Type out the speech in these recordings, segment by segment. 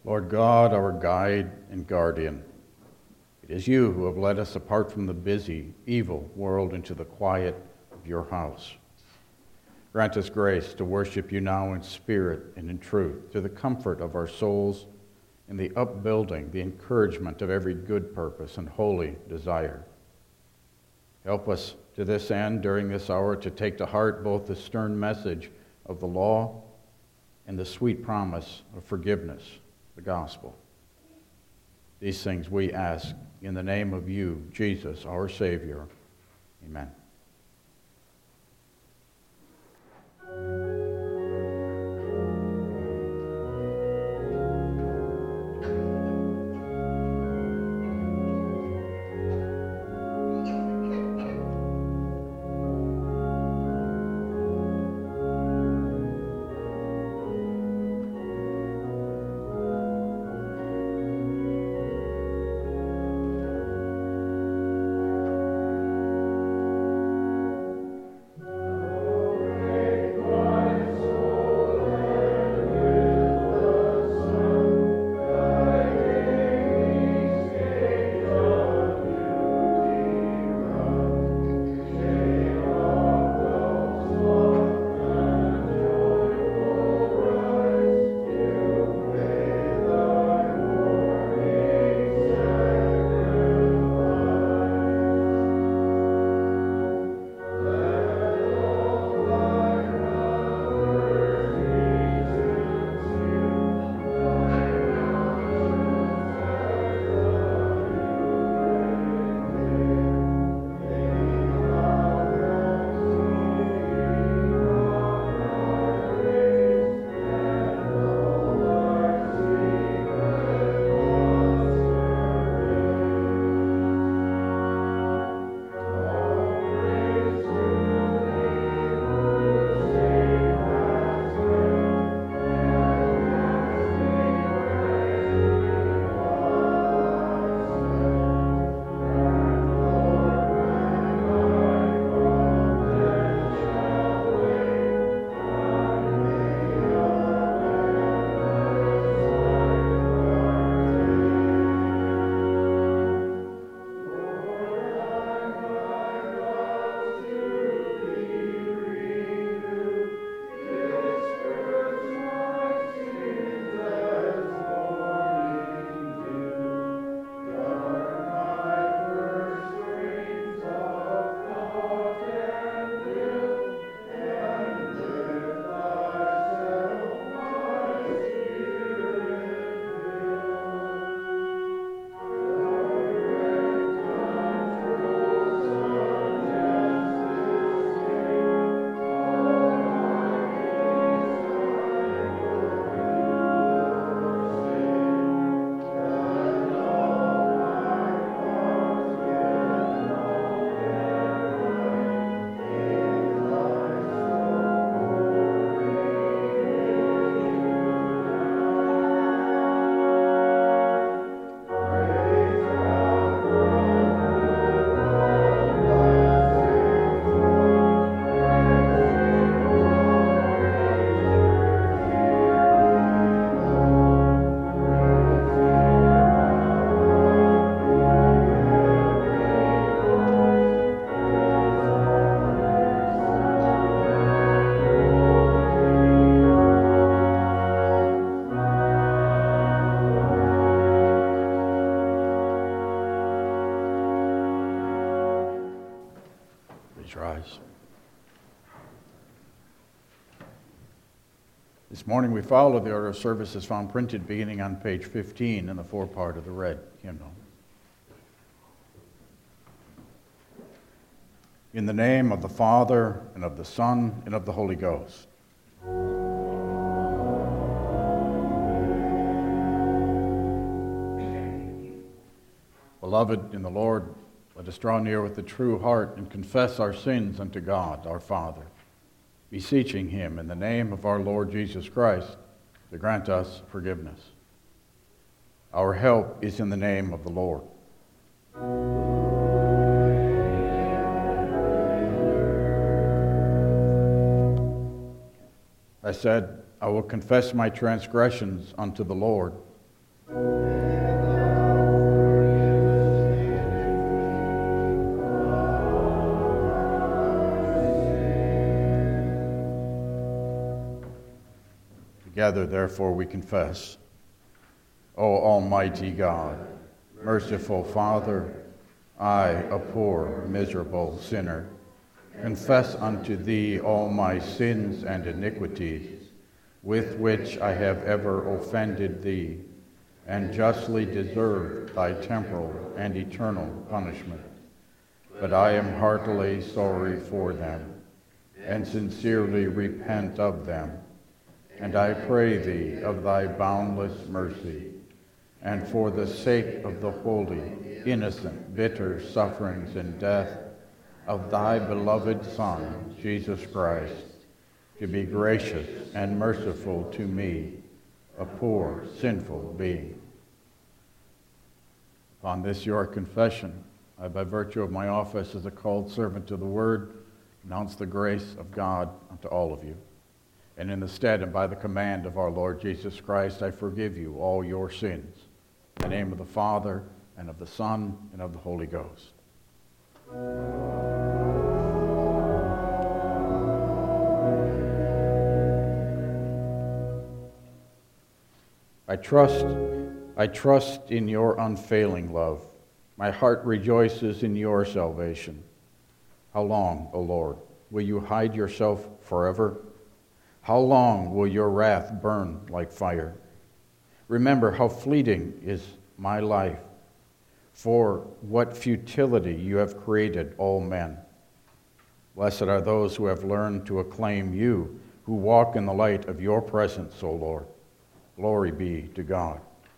Lord God, our guide and guardian, it is you who have led us apart from the busy, evil world into the quiet of your house. Grant us grace to worship you now in spirit and in truth, to the comfort of our souls, in the upbuilding, the encouragement of every good purpose and holy desire. Help us to this end during this hour to take to heart both the stern message of the law and the sweet promise of forgiveness, the gospel. These things we ask in the name of you, Jesus, our Savior. Amen. Rise. This morning we follow the order of services found printed beginning on page 15 in the forepart of the red hymnal. In the name of the Father, and of the Son, and of the Holy Ghost. Beloved in the Lord, let us draw near with a true heart and confess our sins unto God, our Father, beseeching him in the name of our Lord Jesus Christ to grant us forgiveness. Our help is in the name of the Lord. I said, I will confess my transgressions unto the Lord, Together, therefore, we confess. O Almighty God, merciful Father, I, a poor, miserable sinner, confess unto thee all my sins and iniquities, with which I have ever offended thee, and justly deserve thy temporal and eternal punishment. But I am heartily sorry for them, and sincerely repent of them. And I pray thee of thy boundless mercy, and for the sake of the holy, innocent, bitter sufferings and death of thy beloved Son, Jesus Christ, to be gracious and merciful to me, a poor, sinful being. Upon this your confession, I, by virtue of my office as a called servant to the Word, announce the grace of God unto all of you. And in the stead and by the command of our Lord Jesus Christ, I forgive you all your sins. In the name of the Father, and of the Son, and of the Holy Ghost. I trust in your unfailing love. My heart rejoices in your salvation. How long, O Lord, will you hide yourself forever? How long will your wrath burn like fire? Remember how fleeting is my life. For what futility you have created all men. Blessed are those who have learned to acclaim you, who walk in the light of your presence, O Lord. Glory be to God.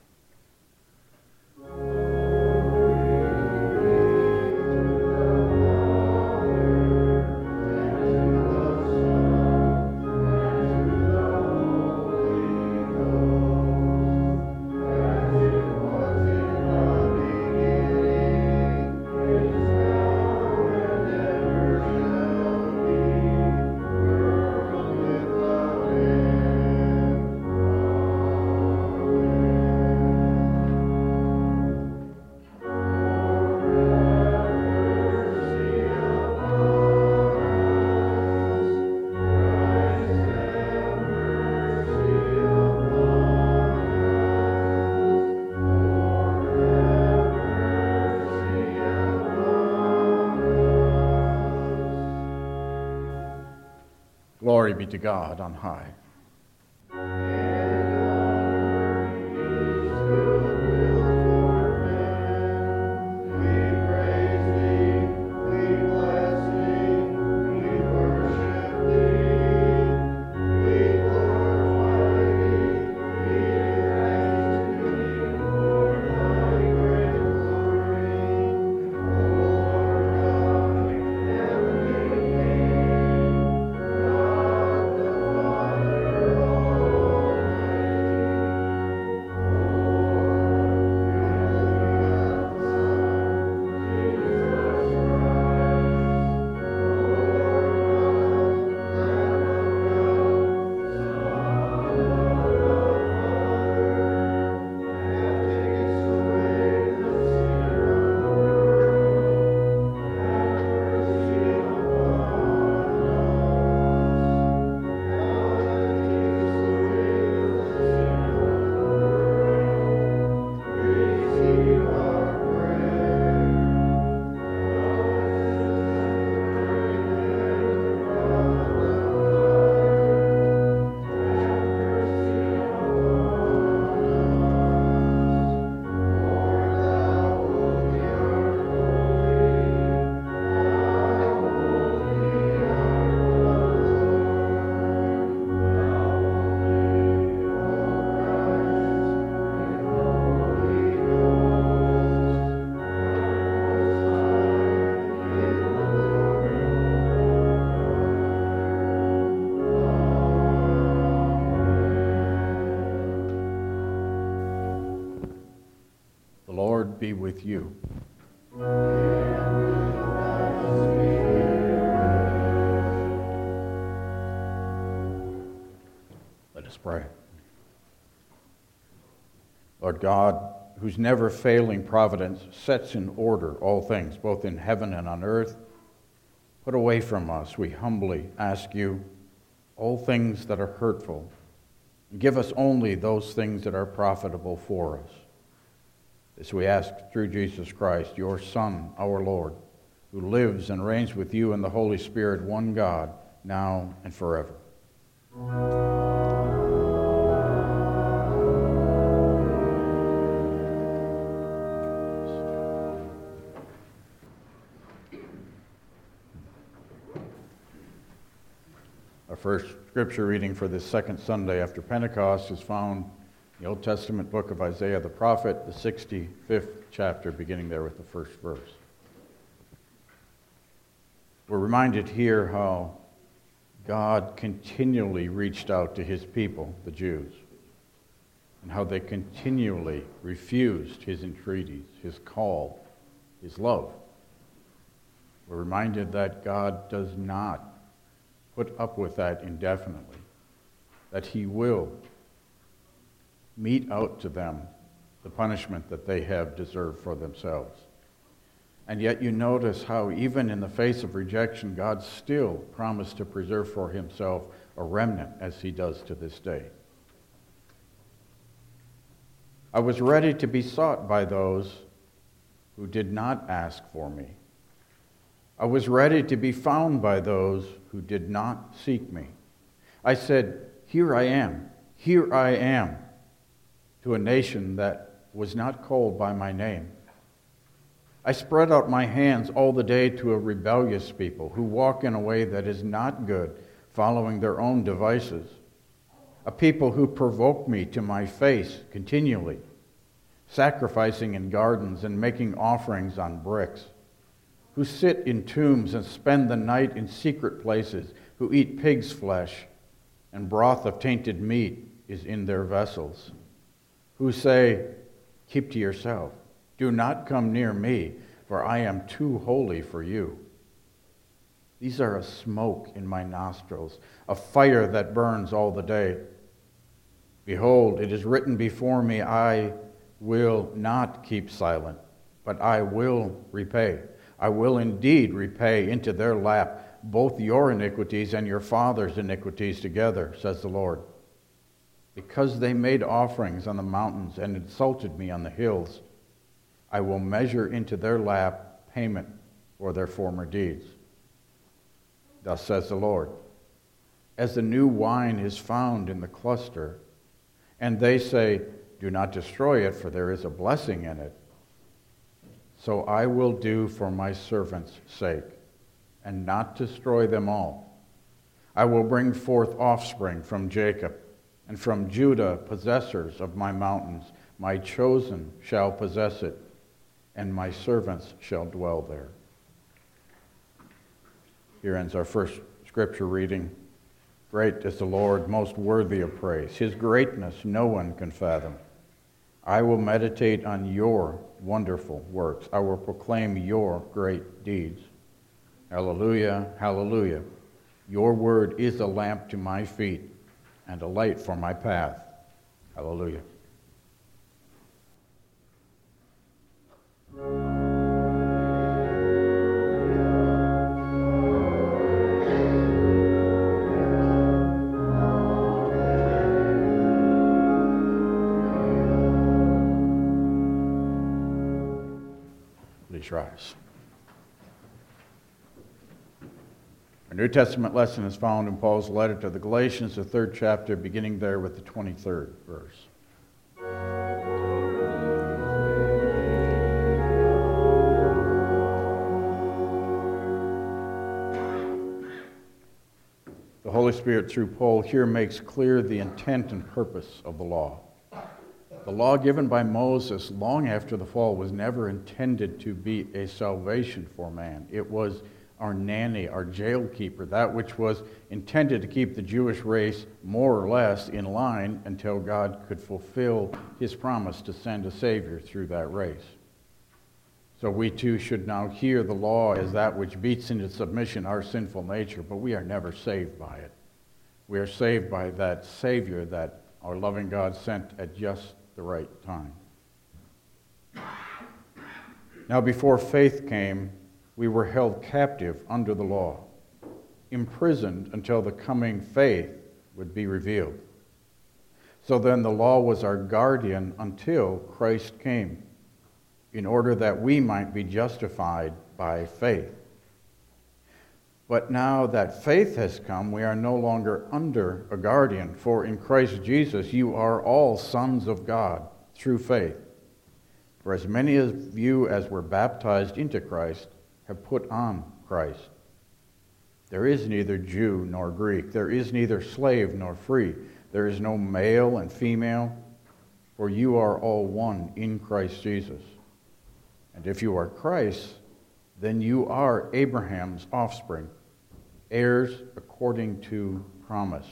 Glory be to God on high. Be with you. Let us pray. Lord God, whose never failing providence sets in order all things, both in heaven and on earth, put away from us, we humbly ask you, all things that are hurtful, And give us only those things that are profitable for us. This we ask through Jesus Christ, your Son, our Lord, who lives and reigns with you in the Holy Spirit, one God, now and forever. Our first scripture reading for this second Sunday after Pentecost is found in the Old Testament book of Isaiah the prophet, the 65th chapter, beginning there with the first verse. We're reminded here how God continually reached out to his people, the Jews, and how they continually refused his entreaties, his call, his love. We're reminded that God does not put up with that indefinitely, that he will mete out to them the punishment that they have deserved for themselves. And yet you notice how even in the face of rejection, God still promised to preserve for himself a remnant, as he does to this day. I was ready to be sought by those who did not ask for me. I was ready to be found by those who did not seek me. I said, here I am, to a nation that was not called by my name. I spread out my hands all the day to a rebellious people who walk in a way that is not good, following their own devices. A people who provoke me to my face continually, sacrificing in gardens and making offerings on bricks, who sit in tombs and spend the night in secret places, who eat pig's flesh, and broth of tainted meat is in their vessels, who say, keep to yourself. Do not come near me, for I am too holy for you. These are a smoke in my nostrils, a fire that burns all the day. Behold, it is written before me, I will not keep silent, but I will repay. I will indeed repay into their lap both your iniquities and your father's iniquities together, says the Lord. Because they made offerings on the mountains and insulted me on the hills, I will measure into their lap payment for their former deeds. Thus says the Lord, as the new wine is found in the cluster, and they say, do not destroy it, for there is a blessing in it, so I will do for my servants' sake, and not destroy them all. I will bring forth offspring from Jacob, and from Judah possessors of my mountains. My chosen shall possess it, and my servants shall dwell there. Here ends our first scripture reading. Great is the Lord, most worthy of praise. His greatness no one can fathom. I will meditate on your wonderful works. I will proclaim your great deeds. Hallelujah, hallelujah. Your word is a lamp to my feet and a light for my path. Hallelujah. Please rise. Our New Testament lesson is found in Paul's letter to the Galatians, the 3rd chapter, beginning there with the 23rd verse. The Holy Spirit, through Paul, here makes clear the intent and purpose of the law. The law given by Moses long after the fall was never intended to be a salvation for man. It was our nanny, our jailkeeper, that which was intended to keep the Jewish race more or less in line until God could fulfill his promise to send a Savior through that race. So we too should now hear the law as that which beats into submission our sinful nature, but we are never saved by it. We are saved by that Savior that our loving God sent at just the right time. Now, before faith came, we were held captive under the law, imprisoned until the coming faith would be revealed. So then the law was our guardian until Christ came, in order that we might be justified by faith. But now that faith has come, we are no longer under a guardian, for in Christ Jesus you are all sons of God through faith. For as many of you as were baptized into Christ have put on Christ. There is neither Jew nor Greek, there is neither slave nor free, there is no male and female, for you are all one in Christ Jesus. And if you are Christ, then you are Abraham's offspring, heirs according to promise.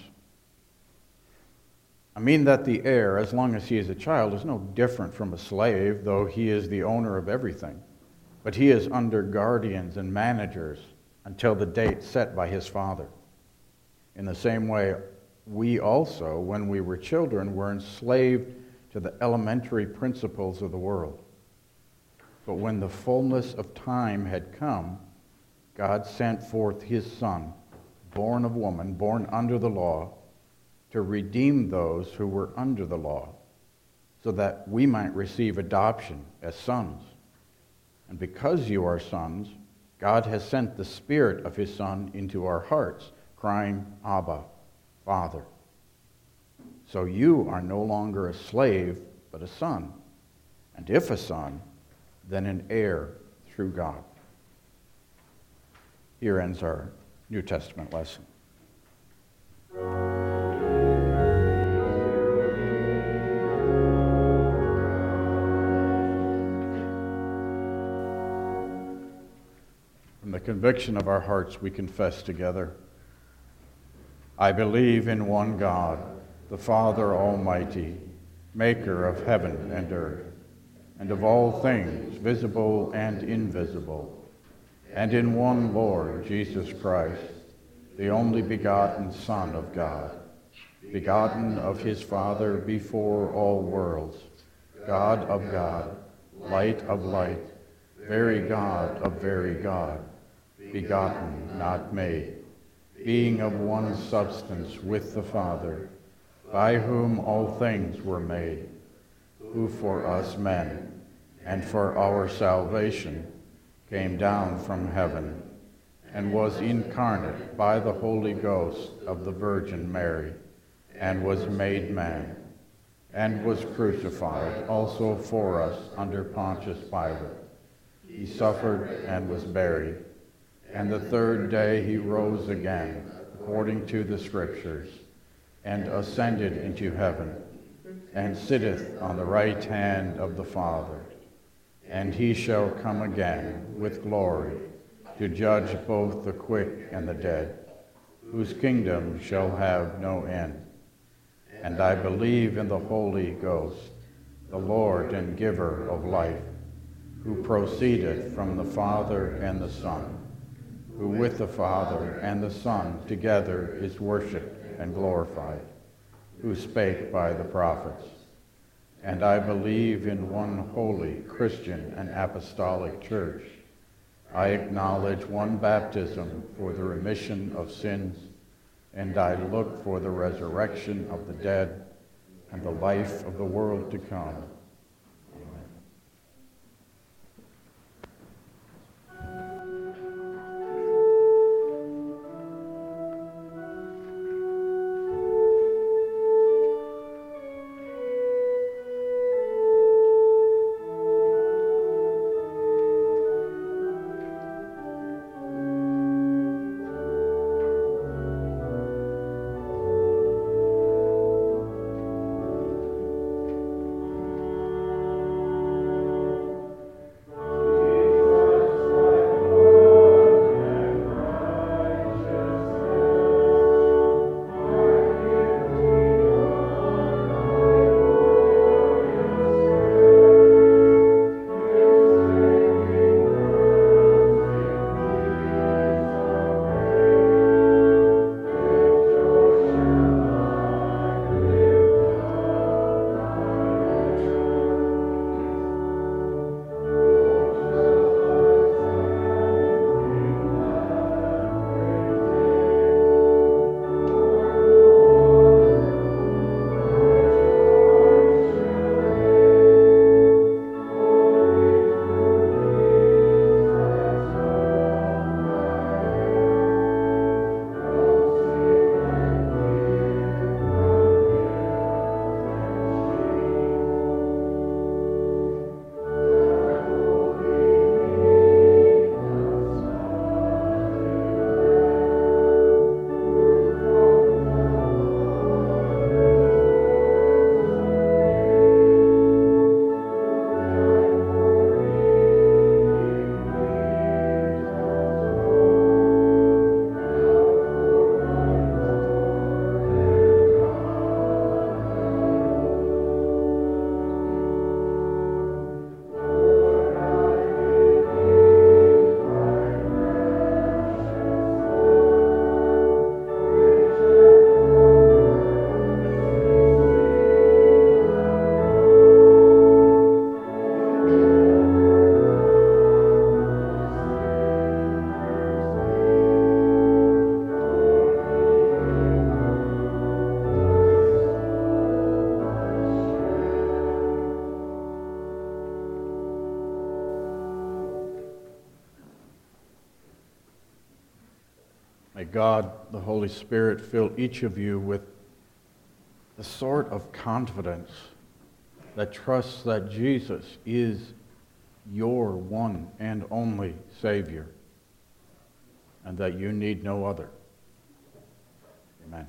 I mean that the heir, as long as he is a child, is no different from a slave, though he is the owner of everything. But he is under guardians and managers until the date set by his father. In the same way, we also, when we were children, were enslaved to the elementary principles of the world. But when the fullness of time had come, God sent forth his Son, born of woman, born under the law, to redeem those who were under the law, so that we might receive adoption as sons. And because you are sons, God has sent the Spirit of his Son into our hearts, crying, Abba, Father. So you are no longer a slave, but a son. And if a son, then an heir through God. Here ends our New Testament lesson. From the conviction of our hearts, we confess together, I believe in one God, the Father Almighty, maker of heaven and earth, and of all things visible and invisible, and in one Lord Jesus Christ, the only begotten Son of God, begotten of his Father before all worlds, God of God, light of light, very God of very God, begotten, not made, being of one substance with the Father, by whom all things were made, who for us men, and for our salvation, came down from heaven, and was incarnate by the Holy Ghost of the Virgin Mary, and was made man, and was crucified also for us under Pontius Pilate. He suffered and was buried, and the third day he rose again, according to the Scriptures, and ascended into heaven, and sitteth on the right hand of the Father. And he shall come again with glory, to judge both the quick and the dead, whose kingdom shall have no end. And I believe in the Holy Ghost, the Lord and giver of life, who proceedeth from the Father and the Son, who with the Father and the Son together is worshipped and glorified, who spake by the prophets. And I believe in one holy, Christian, and apostolic church. I acknowledge one baptism for the remission of sins, and I look for the resurrection of the dead and the life of the world to come. May God, the Holy Spirit, fill each of you with the sort of confidence that trusts that Jesus is your one and only Savior, and that you need no other. Amen.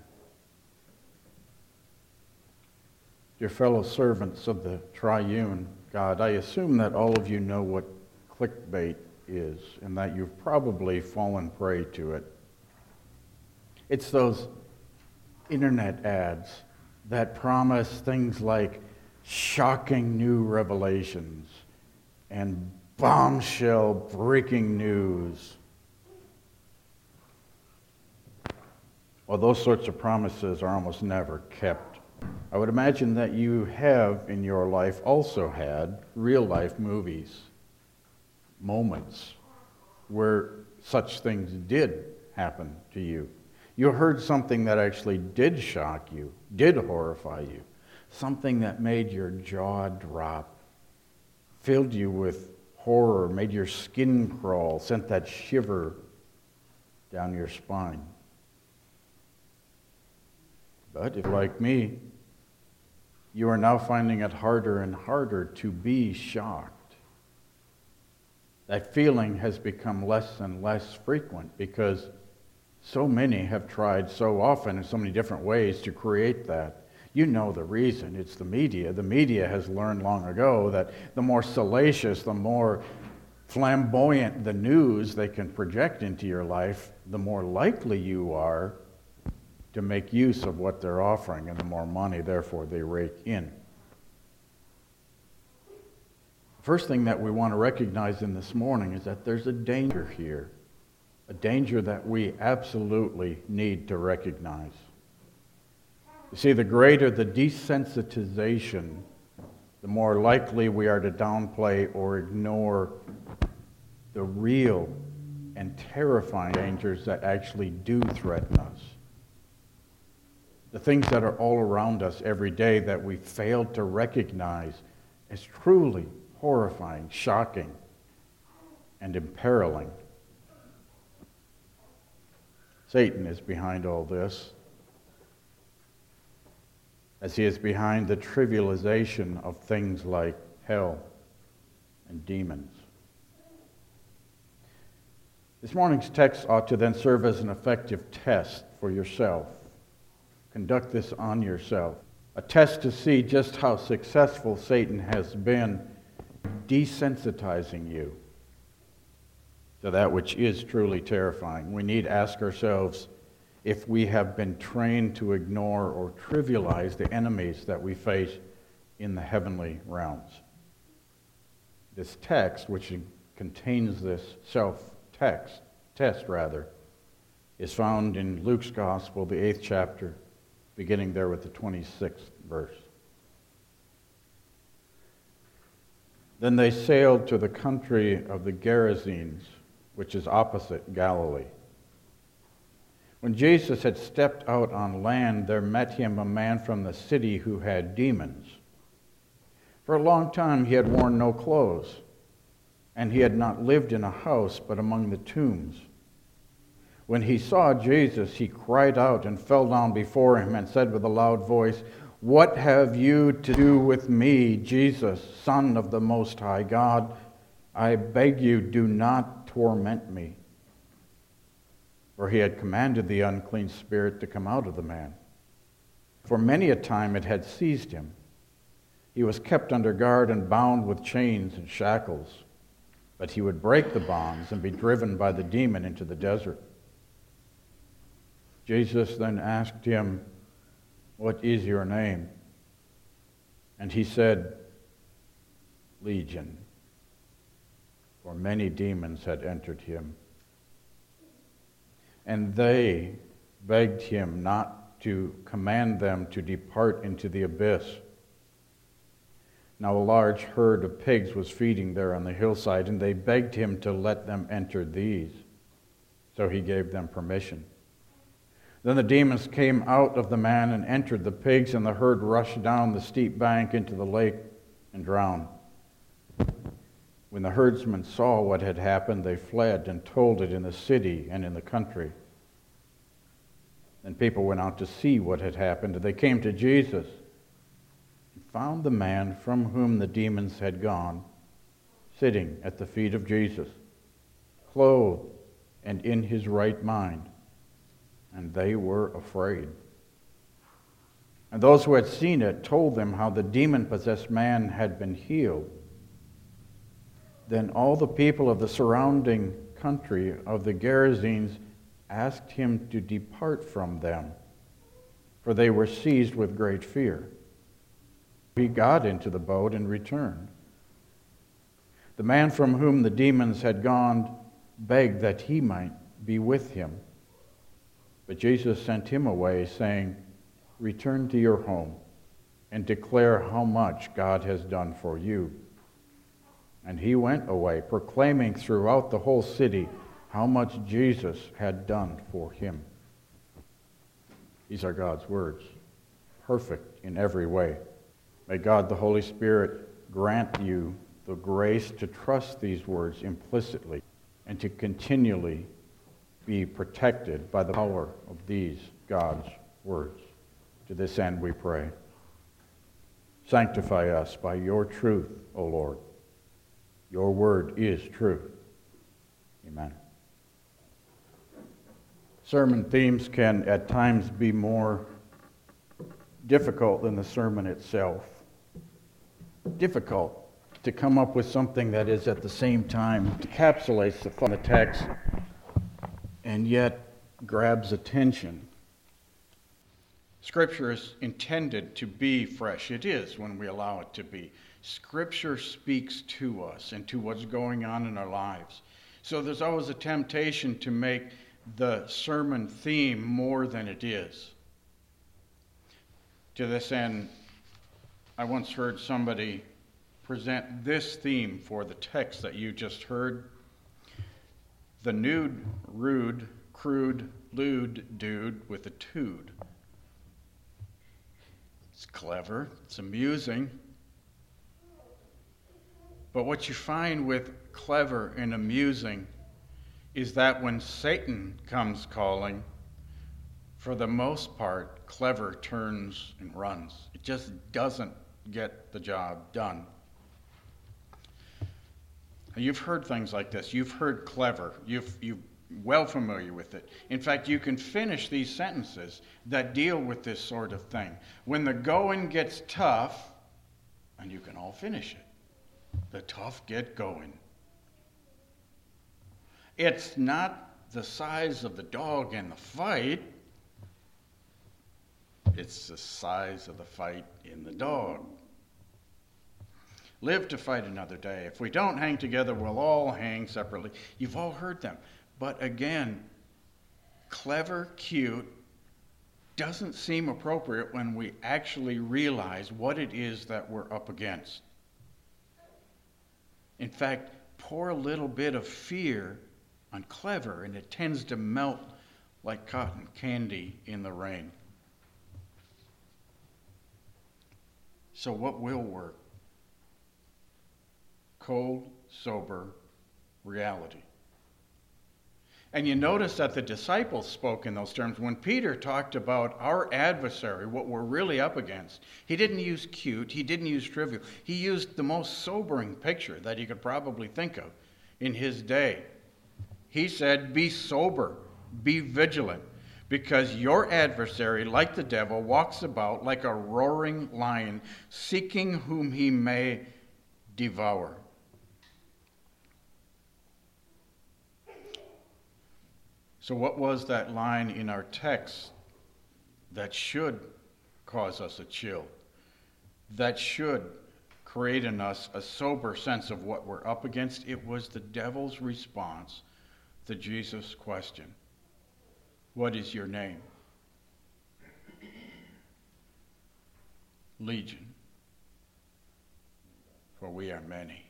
Dear fellow servants of the triune God, I assume that all of you know what clickbait is, and that you've probably fallen prey to it. It's those internet ads that promise things like shocking new revelations and bombshell breaking news. Well, those sorts of promises are almost never kept. I would imagine that you have in your life also had real-life movies, moments where such things did happen to you. You heard something that actually did shock you, did horrify you, something that made your jaw drop, filled you with horror, made your skin crawl, sent that shiver down your spine. But if, like me, you are now finding it harder and harder to be shocked, that feeling has become less and less frequent because so many have tried so often in so many different ways to create that. You know the reason. It's the media. The media has learned long ago that the more salacious, the more flamboyant the news they can project into your life, the more likely you are to make use of what they're offering, and the more money, therefore, they rake in. First thing that we want to recognize in this morning is that there's a danger here, a danger that we absolutely need to recognize. You see, the greater the desensitization, the more likely we are to downplay or ignore the real and terrifying dangers that actually do threaten us. The things that are all around us every day that we fail to recognize as truly horrifying, shocking, and imperiling. Satan is behind all this, as he is behind the trivialization of things like hell and demons. This morning's text ought to then serve as an effective test for yourself. Conduct this on yourself. A test to see just how successful Satan has been desensitizing you to that which is truly terrifying. We need to ask ourselves if we have been trained to ignore or trivialize the enemies that we face in the heavenly realms. This text, which contains this test, is found in Luke's Gospel, the 8th chapter, beginning there with the 26th verse. Then they sailed to the country of the Gerasenes, which is opposite Galilee. When Jesus had stepped out on land, there met him a man from the city who had demons. For a long time he had worn no clothes, and he had not lived in a house but among the tombs. When he saw Jesus, he cried out and fell down before him and said with a loud voice, "What have you to do with me, Jesus, Son of the Most High God? I beg you, do not torment me." For he had commanded the unclean spirit to come out of the man. For many a time it had seized him. He was kept under guard and bound with chains and shackles. But he would break the bonds and be driven by the demon into the desert. Jesus then asked him, "What is your name?" And he said, "Legion," for many demons had entered him. And they begged him not to command them to depart into the abyss. Now a large herd of pigs was feeding there on the hillside, and they begged him to let them enter these. So he gave them permission. Then the demons came out of the man and entered the pigs, and the herd rushed down the steep bank into the lake and drowned. When the herdsmen saw what had happened, they fled and told it in the city and in the country. Then people went out to see what had happened. They came to Jesus and found the man from whom the demons had gone sitting at the feet of Jesus, clothed and in his right mind. And they were afraid. And those who had seen it told them how the demon-possessed man had been healed. Then all the people of the surrounding country of the Gerasenes asked him to depart from them, for they were seized with great fear. He got into the boat and returned. The man from whom the demons had gone begged that he might be with him. But Jesus sent him away, saying, "Return to your home and declare how much God has done for you." And he went away, proclaiming throughout the whole city how much Jesus had done for him. These are God's words, perfect in every way. May God the Holy Spirit grant you the grace to trust these words implicitly and to continually be protected by the power of these God's words. To this end we pray. Sanctify us by your truth, O Lord. Your word is truth. Amen. Sermon themes can at times be more difficult than the sermon itself. Difficult to come up with something that is at the same time encapsulates the text and yet grabs attention. Scripture is intended to be fresh. It is when we allow it to be. Scripture speaks to us and to what's going on in our lives. So there's always a temptation to make the sermon theme more than it is. To this end, I once heard somebody present this theme for the text that you just heard. The nude, rude, crude, lewd dude with a tood. It's clever, it's amusing. But what you find with clever and amusing is that when Satan comes calling, for the most part, clever turns and runs. It just doesn't get the job done. You've heard things like this. You've heard clever. You're well familiar with it. In fact, you can finish these sentences that deal with this sort of thing. When the going gets tough, and you can all finish it, the tough get going. It's not the size of the dog in the fight. It's the size of the fight in the dog. Live to fight another day. If we don't hang together, we'll all hang separately. You've all heard them. But again, clever, cute, doesn't seem appropriate when we actually realize what it is that we're up against. In fact, pour a little bit of fear on clever, and it tends to melt like cotton candy in the rain. So what will work? Cold, sober reality. And you notice that the disciples spoke in those terms. When Peter talked about our adversary, what we're really up against, he didn't use cute, he didn't use trivial. He used the most sobering picture that he could probably think of in his day. He said, be sober, be vigilant, because your adversary, like the devil, walks about like a roaring lion, seeking whom he may devour. So what was that line in our text that should cause us a chill? That should create in us a sober sense of what we're up against? It was the devil's response to Jesus' question. What is your name? Legion, for we are many.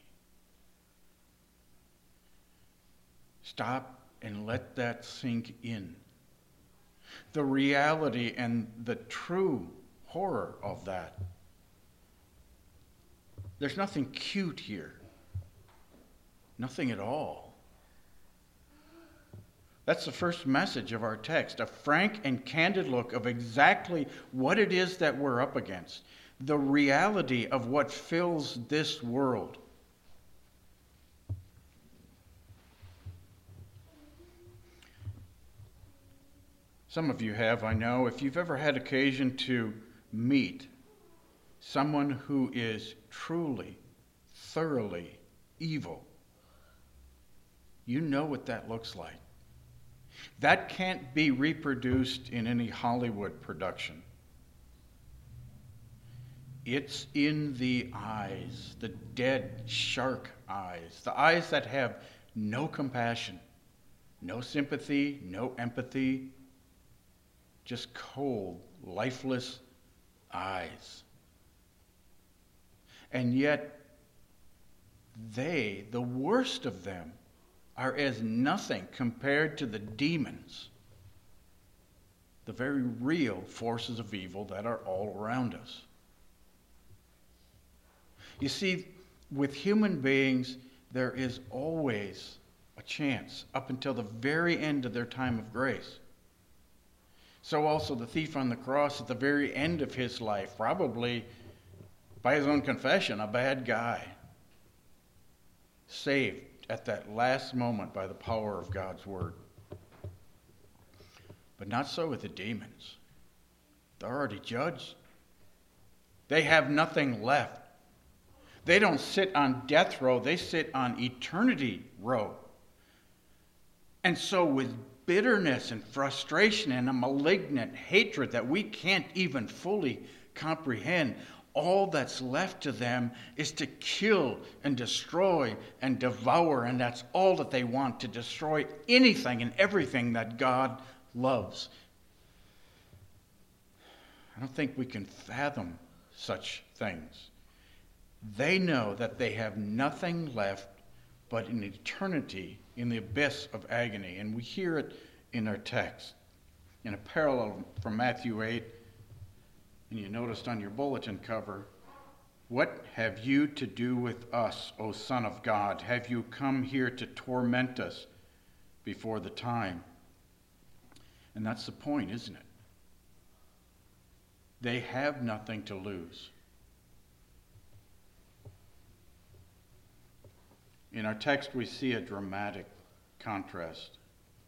Stop and let that sink in. The reality and the true horror of that. There's nothing cute here. Nothing at all. That's the first message of our text, a frank and candid look of exactly what it is that we're up against, the reality of what fills this world. Some of you have, I know, if you've ever had occasion to meet someone who is truly, thoroughly evil, you know what that looks like. That can't be reproduced in any Hollywood production. It's in the eyes, the dead shark eyes, the eyes that have no compassion, no sympathy, no empathy, just cold, lifeless eyes. And yet, they, the worst of them, are as nothing compared to the demons, the very real forces of evil that are all around us. You see, with human beings, there is always a chance up until the very end of their time of grace. So also the thief on the cross at the very end of his life, probably by his own confession, a bad guy, saved at that last moment by the power of God's word. But not so with the demons. They're already judged. They have nothing left. They don't sit on death row, they sit on eternity row. And so with bitterness and frustration and a malignant hatred that we can't even fully comprehend, all that's left to them is to kill and destroy and devour, and that's all that they want, to destroy anything and everything that God loves. I don't think we can fathom such things. They know that they have nothing left but an eternity in the abyss of agony, and we hear it in our text. In a parallel from Matthew 8, and you noticed on your bulletin cover, "What have you to do with us, O Son of God? Have you come here to torment us before the time?" And that's the point, isn't it? They have nothing to lose. In our text, we see a dramatic contrast.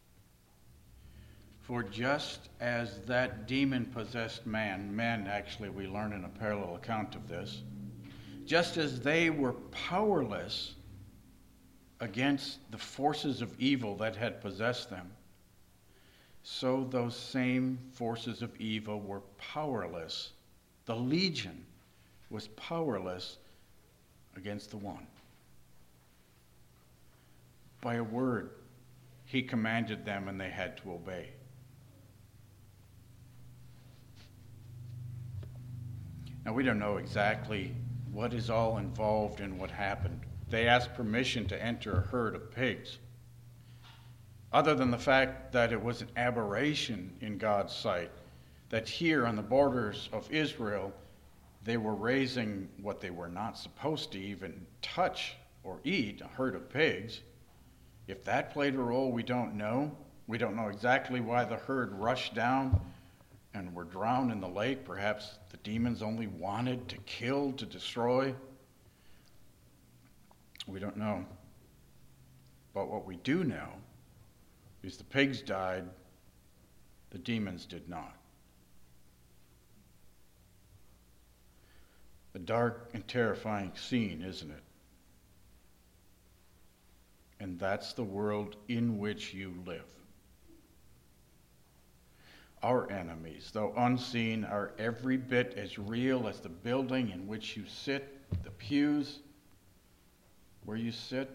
For just as that demon-possessed men actually, we learn in a parallel account of this, just as they were powerless against the forces of evil that had possessed them, so those same forces of evil were powerless. The legion was powerless against the one. By a word, he commanded them and they had to obey. Now, we don't know exactly what is all involved in what happened. They asked permission to enter a herd of pigs. Other than the fact that it was an aberration in God's sight, that here on the borders of Israel, they were raising what they were not supposed to even touch or eat, a herd of pigs. If that played a role, we don't know. We don't know exactly why the herd rushed down and were drowned in the lake. Perhaps the demons only wanted to kill, to destroy. We don't know. But what we do know is the pigs died, the demons did not. A dark and terrifying scene, isn't it? And that's the world in which you live. Our enemies, though unseen, are every bit as real as the building in which you sit, the pews where you sit.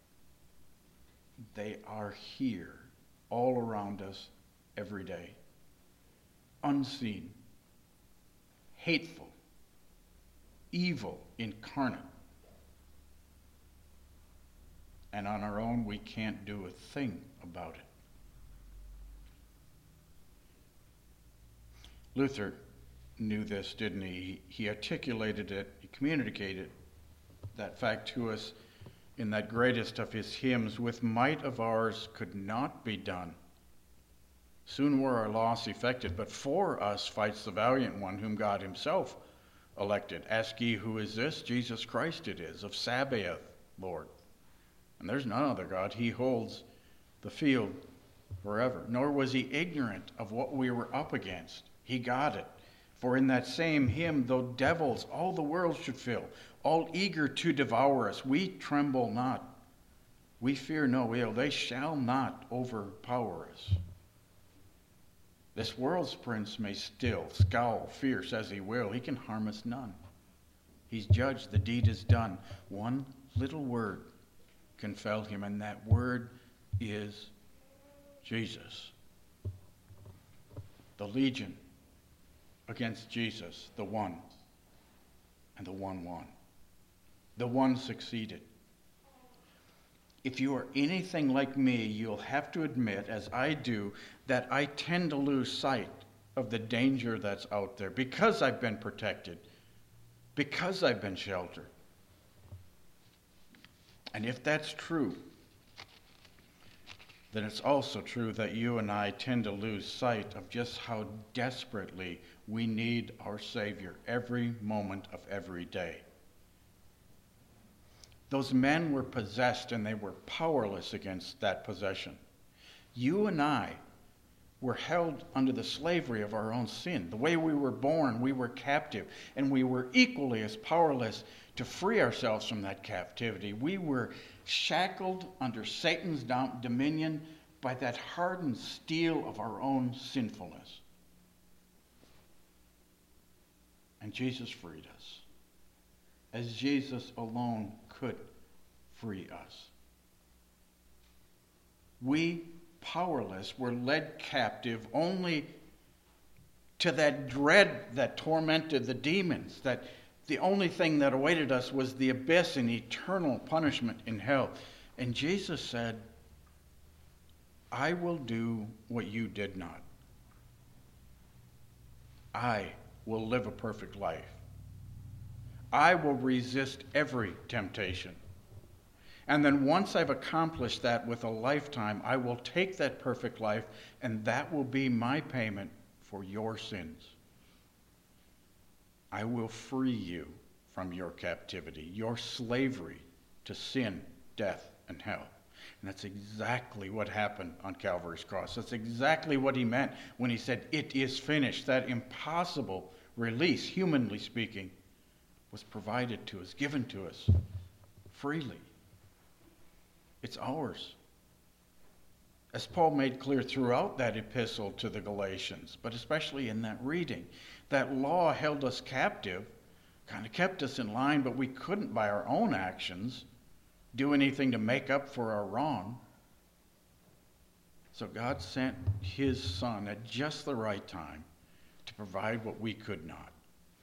They are here, all around us, every day. Unseen, hateful, evil incarnate. And on our own, we can't do a thing about it. Luther knew this, didn't he? He articulated it, he communicated that fact to us in that greatest of his hymns, "With might of ours could not be done, Soon were our loss effected, but for us fights the valiant one whom God himself elected. Ask ye, who is this? Jesus Christ it is, of Sabaoth, Lord. And there's none other God. He holds the field forever. Nor was he ignorant of what we were up against. He got it. For in that same hymn, though devils all the world should fill, all eager to devour us, we tremble not. We fear no ill. They shall not overpower us. This world's prince may still scowl fierce as he will. He can harm us none. He's judged, the deed is done. One little word can fell him, and that word is Jesus. The legion against Jesus, the one, and the one won. The one succeeded. If you are anything like me, you'll have to admit, as I do, that I tend to lose sight of the danger that's out there because I've been protected, because I've been sheltered. And if that's true, then it's also true that you and I tend to lose sight of just how desperately we need our Savior every moment of every day. Those men were possessed and they were powerless against that possession. You and I were held under the slavery of our own sin. The way we were born, we were captive, and we were equally as powerless to free ourselves from that captivity. We were shackled under Satan's dominion by that hardened steel of our own sinfulness. And Jesus freed us, as Jesus alone could free us. We, powerless, were led captive only to that dread that tormented the demons, that the only thing that awaited us was the abyss and eternal punishment in hell. And Jesus said, I will do what you did not. I will live a perfect life. I will resist every temptation. And then once I've accomplished that with a lifetime, I will take that perfect life, and that will be my payment for your sins. I will free you from your captivity, your slavery to sin, death, and hell. And that's exactly what happened on Calvary's cross. That's exactly what he meant when he said, it is finished. That impossible release, humanly speaking, was provided to us, given to us freely. It's ours. As Paul made clear throughout that epistle to the Galatians, but especially in that reading, that law held us captive, kind of kept us in line, but we couldn't by our own actions do anything to make up for our wrong. So God sent his Son at just the right time to provide what we could not.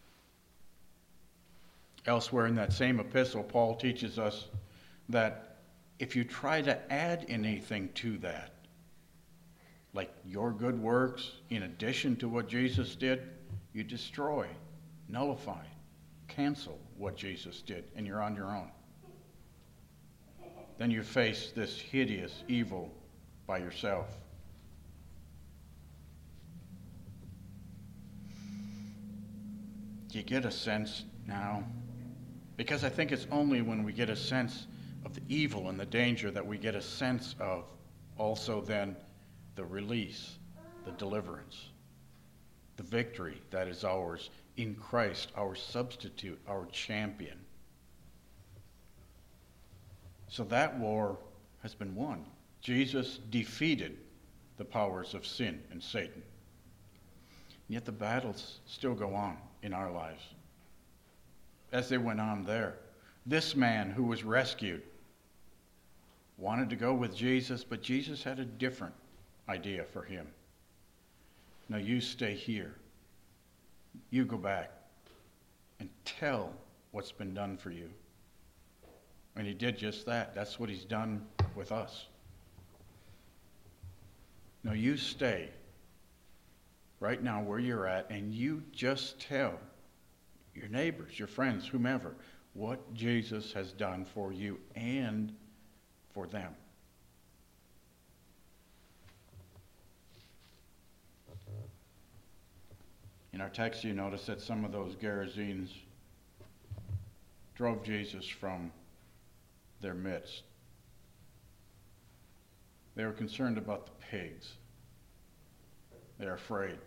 Elsewhere in that same epistle, Paul teaches us that if you try to add anything to that, like your good works in addition to what Jesus did, you destroy, nullify, cancel what Jesus did, and you're on your own. Then you face this hideous evil by yourself. Do you get a sense now? Because I think it's only when we get a sense of the evil and the danger that we get a sense of also then the release, the deliverance, the victory that is ours in Christ, our substitute, our champion. So that war has been won. Jesus defeated the powers of sin and Satan. And yet the battles still go on in our lives, as they went on there. This man who was rescued wanted to go with Jesus, but Jesus had a different idea for him. No, you stay here. You go back and tell what's been done for you. And he did just that. That's what he's done with us. No, you stay right now where you're at, and you just tell your neighbors, your friends, whomever, what Jesus has done for you and for them. In our text, you notice that some of those Gerasenes drove Jesus from their midst. They were concerned about the pigs. They're afraid.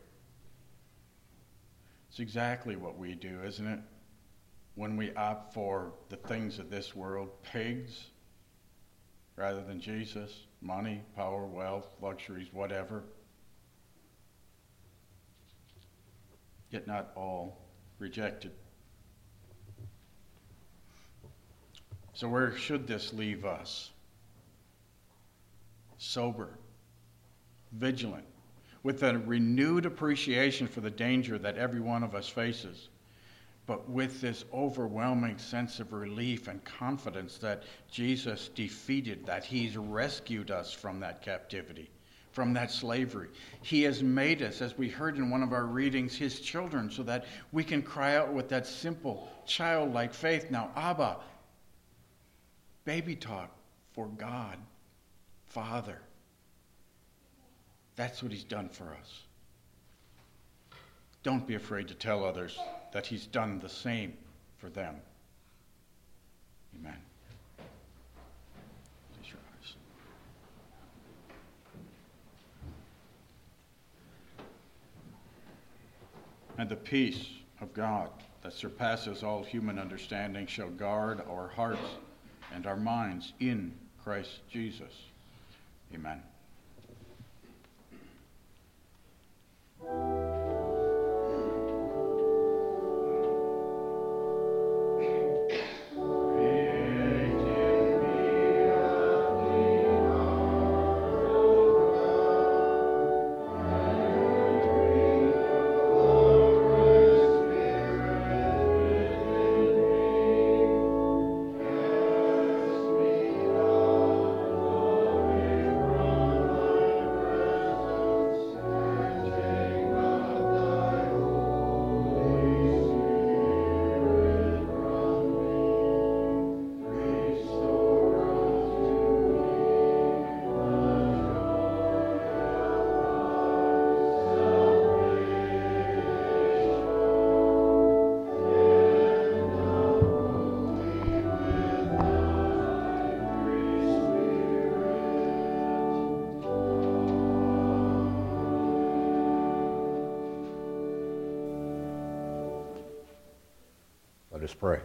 It's exactly what we do, isn't it? When we opt for the things of this world, pigs, rather than Jesus, money, power, wealth, luxuries, whatever. Yet not all rejected. So where should this leave us? Sober, vigilant, with a renewed appreciation for the danger that every one of us faces, but with this overwhelming sense of relief and confidence that Jesus defeated, that he's rescued us from that captivity, from that slavery. He has made us, as we heard in one of our readings, his children, so that we can cry out with that simple, childlike faith. Now, Abba, baby talk for God, Father. That's what he's done for us. Don't be afraid to tell others that he's done the same for them. Amen. Close your eyes. And the peace of God that surpasses all human understanding shall guard our hearts and our minds in Christ Jesus. Amen. Let us pray.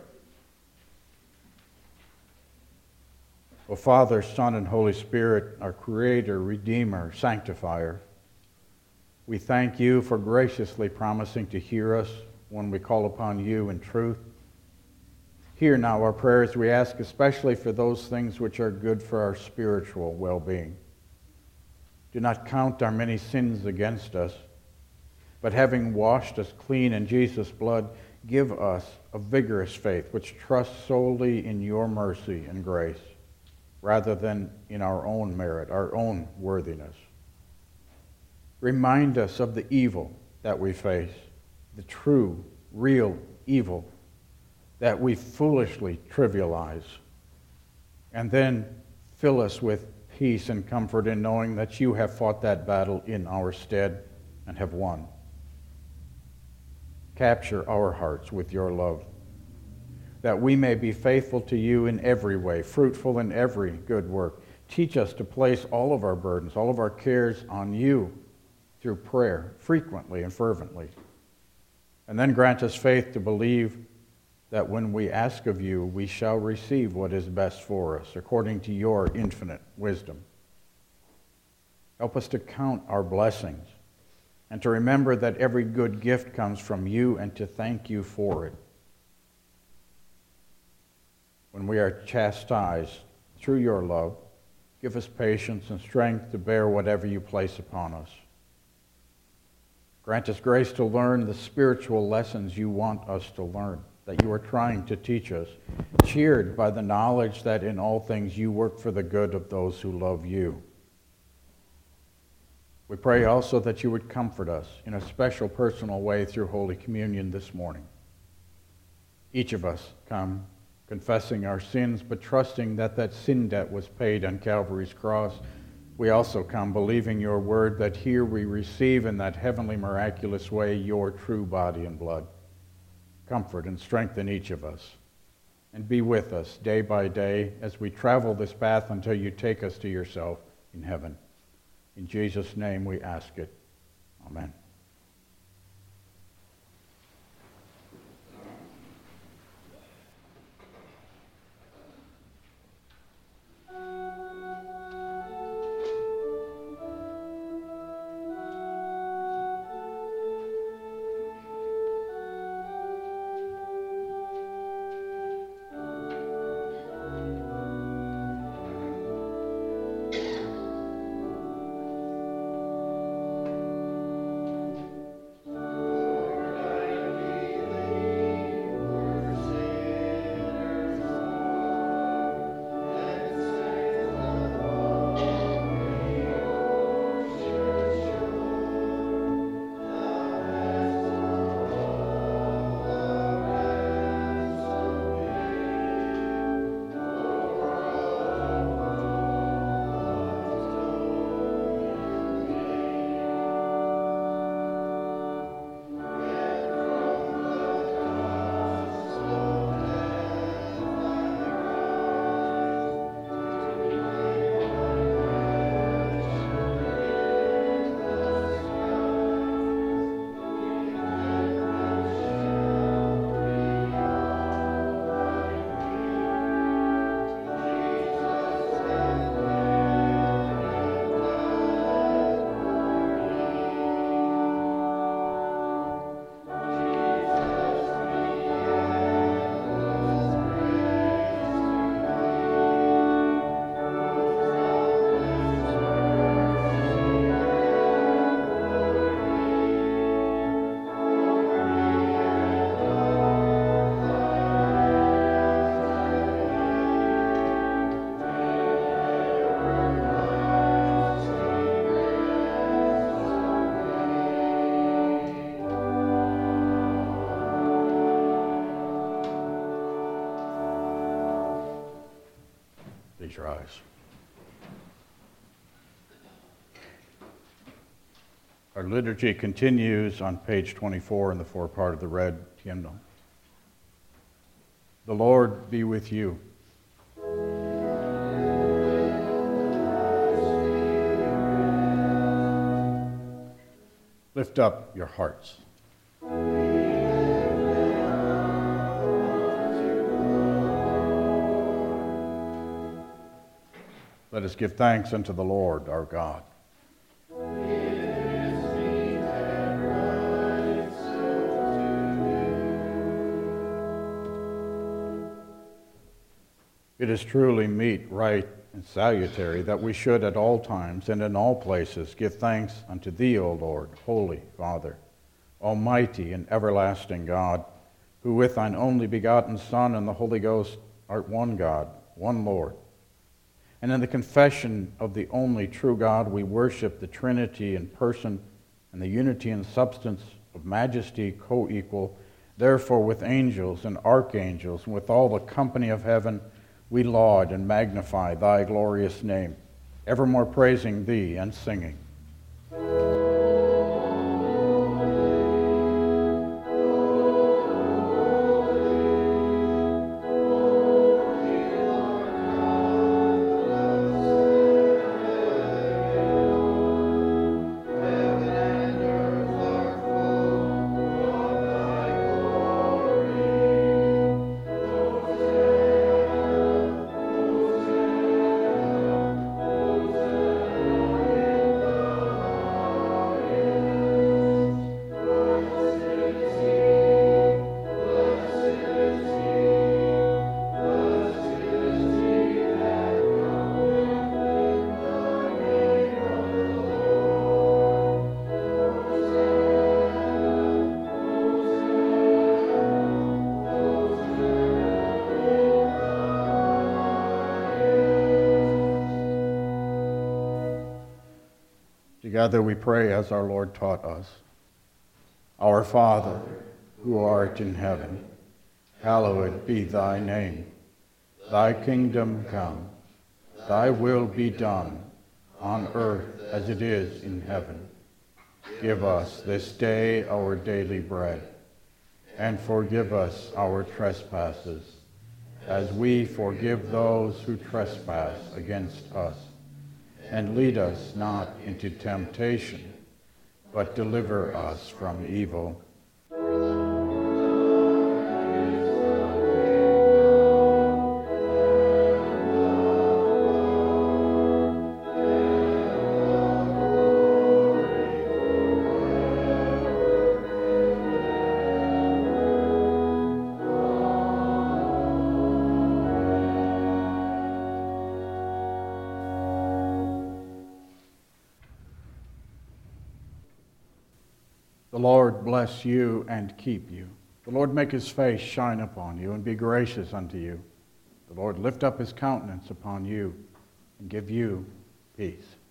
O Father, Son, and Holy Spirit, our Creator, Redeemer, Sanctifier, we thank you for graciously promising to hear us when we call upon you in truth. Hear now our prayers, we ask, especially for those things which are good for our spiritual well-being. Do not count our many sins against us, but having washed us clean in Jesus' blood, give us a vigorous faith which trusts solely in your mercy and grace, rather than in our own merit, our own worthiness. Remind us of the evil that we face, the true, real evil that we foolishly trivialize, and then fill us with peace and comfort in knowing that you have fought that battle in our stead and have won. Capture our hearts with your love, that we may be faithful to you in every way, fruitful in every good work. Teach us to place all of our burdens, all of our cares on you through prayer, frequently and fervently. And then grant us faith to believe that when we ask of you, we shall receive what is best for us, according to your infinite wisdom. Help us to count our blessings, and to remember that every good gift comes from you, and to thank you for it. When we are chastised through your love, give us patience and strength to bear whatever you place upon us. Grant us grace to learn the spiritual lessons you want us to learn, that you are trying to teach us, cheered by the knowledge that in all things you work for the good of those who love you. We pray also that you would comfort us in a special personal way through Holy Communion this morning. Each of us come confessing our sins, but trusting that that sin debt was paid on Calvary's cross We also come believing your word that here we receive in that heavenly miraculous way your true body and blood. Comfort and strengthen each of us, and be with us day by day as we travel this path until you take us to yourself in heaven. In Jesus' name we ask it. Amen. Close your eyes. Our liturgy continues on page 24 in the forepart of the red hymnal. The Lord be with you. Lift up your hearts. Let us give thanks unto the Lord our God. It is truly meet, right, and salutary that we should at all times and in all places give thanks unto thee, O Lord, Holy Father, Almighty and everlasting God, who with thine only begotten Son and the Holy Ghost art one God, one Lord. And in the confession of the only true God, we worship the Trinity in person and the unity in substance of majesty co-equal. Therefore, with angels and archangels and with all the company of heaven, we laud and magnify thy glorious name, evermore praising thee and singing. Together we pray as our Lord taught us. Our Father, who art in heaven, hallowed be thy name. Thy kingdom come, thy will be done, on earth as it is in heaven. Give us this day our daily bread, and forgive us our trespasses, as we forgive those who trespass against us. And lead us not into temptation, but deliver us from evil. The Lord bless you and keep you. The Lord make his face shine upon you and be gracious unto you. The Lord lift up his countenance upon you and give you peace.